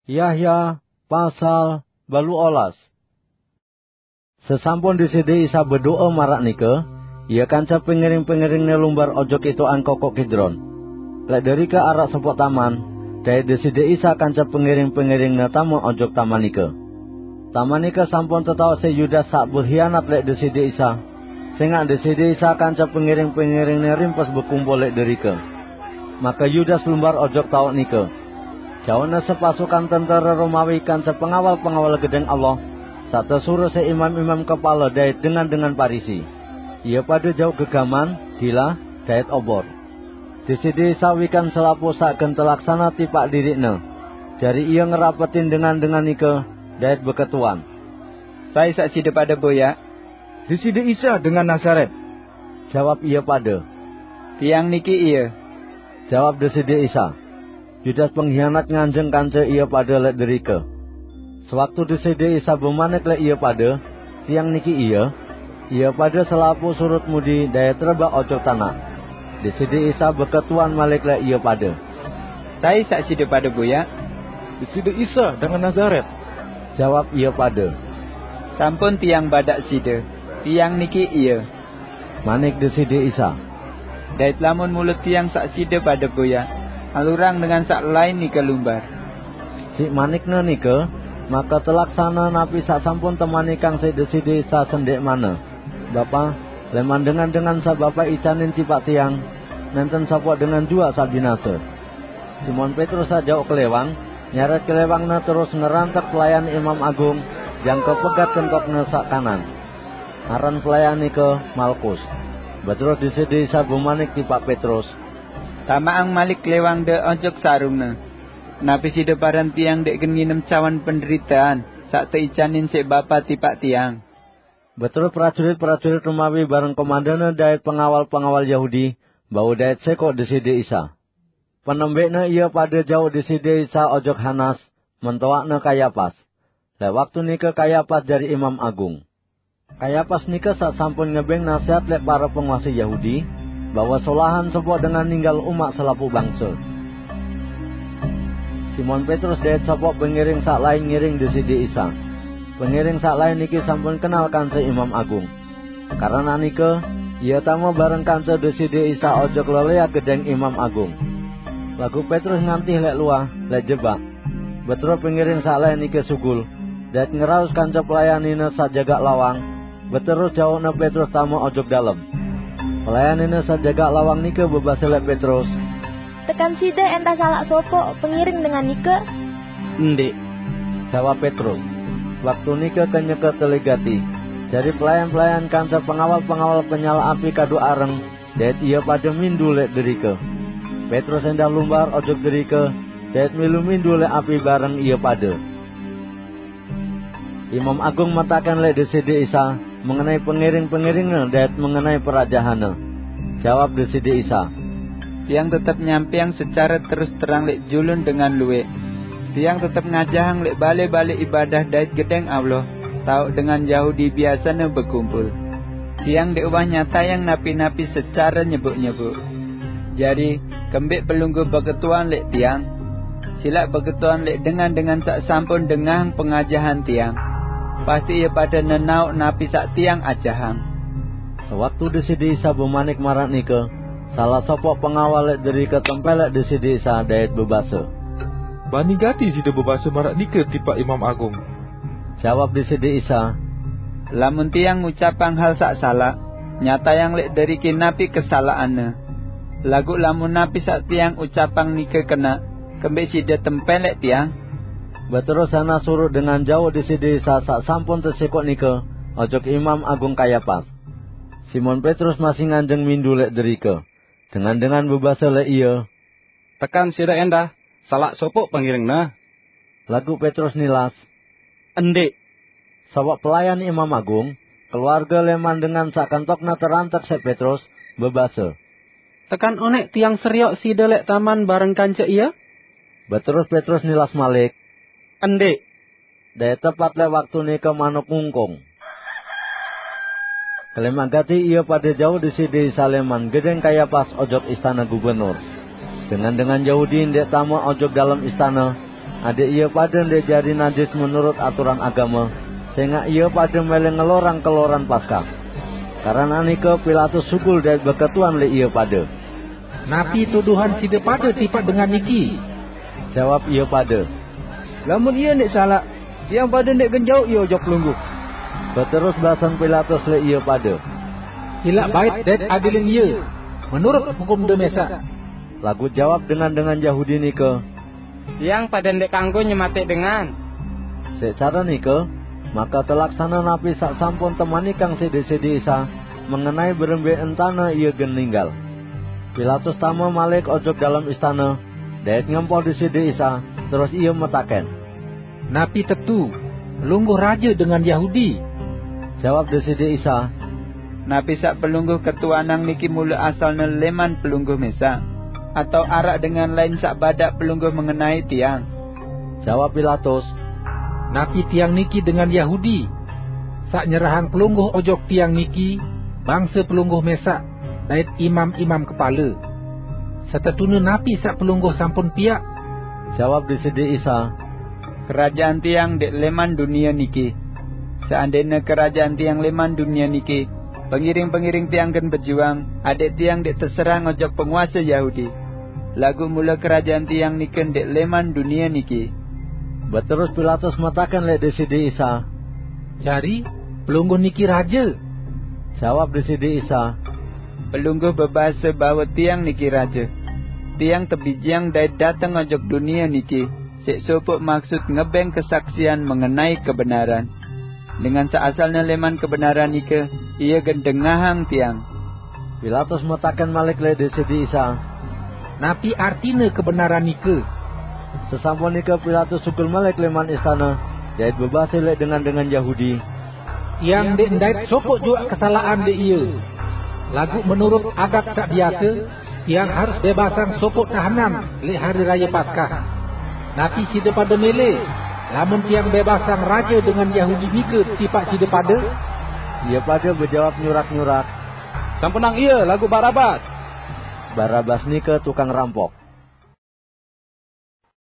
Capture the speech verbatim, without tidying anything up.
Yahya pasal balu olas. Sesampun disidi Isa berdoa marak nike, ia kanca pengiring-pengiringnya lumbar ojok itu angkokok Kidron. Lek dari ke arah sepok taman, dari disidi Isa kanca pengiring-pengiringnya tamu ojok taman nike. Taman nike sampun tetau se Yudas sak berkhianat lek disidi Isa. Sehingga disidi Isa kanca pengiring-pengiringnya rimpas berkumpul lek dari ke. Maka Yudas lumbar ojok tau nike. Jauhnya sepasukan tentara Romawi kanca pengawal-pengawal gedeng Allah. Satu suruh se imam-imam kepala dait dengan dengan Parisi. Ia pada jauh gegaman, gila, dait obor. Disidi sawikan selapu saken telaksana tipak dirikna. Jari ia ngerapetin dengan dengan nike, dait beketuan. Saya saksi pada boya. Disidi Isa dengan Nazaret. Jawab ia pada. Tiang niki iya. Jawab disidi Isa. Yudas pengkhianat nganjeng kanca ia pada lek derike. Sewaktu disidi Isa bemanek lek ia pada, tiang niki iya, ia pada selapu surut mudi daya terbak ojok tanah. Disidi Isa beketuan malik lek ia pada. Saya saksi pada boya. Disidi Isa dengan Nazaret. Jawab ia pada. Sampun tiang badak sida, tiang niki iya. Manik disidi Isa. Dait lamun mulut tiang saksi pada boya. Alurang dengan sak lain nike lumbar. Si manikna nike, maka telaksana napi sak sampun temani kang si disidi Isa sendek mana. Bapa, leman dengan dengan sa bapa icanin tipak tiang, nenten sapok dengan jua sa binasa. Simon Petrus sa jauh kelewang, nyaret kelewangna terus ngerantak pelayan Imam Agung, yang kepegat kentokna sak kanan. Aran pelayan nike Malkus. Beterus disidi Isa bumanik tipak Petrus. Tamaang malik lewang de ojok sarungna. Napi si deparan tiang dek geninem cawan penderitaan. Sak teicanin se bapa tipak tiang. Betul prajurit-prajurit Romawi bareng komandana dait pengawal-pengawal Yahudi. Bau dait seko disidi Isa. Penembekna ia pada jauh disidi Isa ojok Hanas. Mentowakna Kayapas. Lek waktu nike Kayapas dari Imam Agung. Kayapas nike sak sampun ngebeng nasihat lek para penguasa Yahudi. Bahwa solahan sebuah dengan ninggal umat selapu bangsa. Simon Petrus dait sepok pengiring sak lain ngiring disidi Isa. Pengiring sak lain niki sampun kenal kanca Imam Agung. Karena nike, ia tamu bareng kanca disidi Isa ojok lelea gedeng Imam Agung. Lagu Petrus ngantih lek luah, lek jebak. Betul pengiring sak lain niki sugul. Dait ngeraus kanca pelayanina sak jagak lawang. Beterus jauhna Petrus tamu ojok dalem. Pelayan ini sajaga lawang nike bebas lek Petrus. Tekan sida entah salah sopo pengiring dengan nike? Ndik. Jawab Petrus. Waktu nike kenyeke teligati. Jadi pelayan-pelayan kanca pengawal-pengawal penyala api kadu areng. Dait ia pada mindu lek derike. Petrus endah lumbar ojok derike. Dait milu mindu lek api bareng ia pada. Imam Agung matakan lek disidi Isa. Mengenai pengiring-pengiringnya dait mengenai perajahannya. Jawab disidi Isa. Tiang tetap nyampiang secara terus terang lek julun dengan luwe. Tiang tetap ngajahang lek balik-balik ibadah dait gedeng Allah. Tau dengan Yahudi biasanya berkumpul. Tiang deubah nyata yang napi-napi secara nyebuk-nyebuk. Jadi kembik pelunggu beketuan lek tiang. Silak beketuan lek dengan dengan sak sampun dengan pengajahan tiang. Pasti ia pada nenau napi sak tiang ajahang. Sewaktu disidi Isa bemanik marak nike, salah sopok pengawal lek dari ketempelek disidi Isa dait bebasa. Bani gati sida bebasa marak nike tipak Imam Agung. Jawab disidi Isa. Lamun tiang ngucapang hal sak salah, nyata yang lek dari napi kesalahannya. Lagu lamun napi sak tiang ucapang nike kena, kembik sida tempelek tiang. Beterus sana suruh dengan jauh disidi Isa sak sampun tersikok nike, ojok Imam Agung Kayapas. Simon Petrus masih nganjeng mindu lek derike. Dengan-dengan bebasa lek iya. Tekan sida endah, salak sopok pengiringna. Lagu Petrus nilas. Endik. Sawak pelayan Imam Agung, keluarga leman dengan sak kantokna terantak se Petrus, bebasa. Tekan onek tiang seriok sida lek taman bareng kanca iya? Beterus Petrus nilas malik. Endik. Daya tepat lek waktu nike manuk ngungkung. Kelemagati ia pada jauh disidi Saleman gedeng Kayapas ojok istana gubernur. Dengan dengan Yahudi ndek tamu ojok dalam istana, adik ia pada ndek jari najis menurut aturan agama, sehingga ia pada mele ngelorang keloran Paskah. Karena nike Pilatus sugul dari beketuan le ia pada. Napi tuduhan sida pada tipat dengan niki? Jawab ia pada. Lamun ia ndek salah, tiang pada ndek genjau ia ojok pelungguh. Berterus bahasan Pilatus le ia pada. Hilak bait dat adilin ia, menurut hukum Demesa. Lagu jawab dengan dengan Yahudi nike. Yang pada ndek kanggo nyemate dengan. Secara nike, maka telaksana napi sak sampun temani kang sede-sede Isa mengenai berembe entana ia gen ninggal. Pilatus tama malik ojok dalam istana, daet ngempol di sede Isa, terus ia metaken. Napi tetu, pelungguh raja dengan Yahudi. Jawab di sede Isa. Napi sak pelungguh ketuanang niki mula asalnya leman pelungguh Mesa, atau arak dengan lain sak badak pelungguh mengenai tiang. Jawab Pilatus. Napi tiang niki dengan Yahudi. Sak nyerahang pelungguh ojok tiang niki, bangsa pelungguh Mesa, dait imam-imam kepala. Setetuna napi sak pelungguh sampun piak. Jawab di sede Isa. Kerajaan tiang dek leman dunia niki. Seandainya kerajaan tiang leman dunia niki, pengiring-pengiring tiang kan berjuang, adik tiang dek terserang ojok penguasa Yahudi. Lagu mula kerajaan tiang niken dek leman dunia niki. Berterus Pilatus matakan lek di sede Isa. Jari, pelungguh niki raja. Jawab di sede Isa. Pelungguh berbahasa bahwa tiang niki raja. Tiang tebijiang dari datang ojok dunia niki, sek sopok maksud ngebeng kesaksian mengenai kebenaran. Dengan seasalnya leman kebenaran nike, ia gendengahang tiang. Pilatus matakan malik lek di sede Isa. Napi artina kebenaran nike? Sesampun nike Pilatus sugul malik leman istana, dait bebahasa lek dengan dengan Yahudi. Yang dek ndait sopok juga kesalahan de ia. Lagu menurut adat tak biasa, yang harus bebasang sopok tahanan lek hari raya Paskah. Napi sida pada mele, lamun tiang bebasang raja dengan Yahudi nike tipak sida pada? Ia pada berjawab nyurak-nyurak. Sampunang ia lagu Barabas. Barabas nike tukang rampok.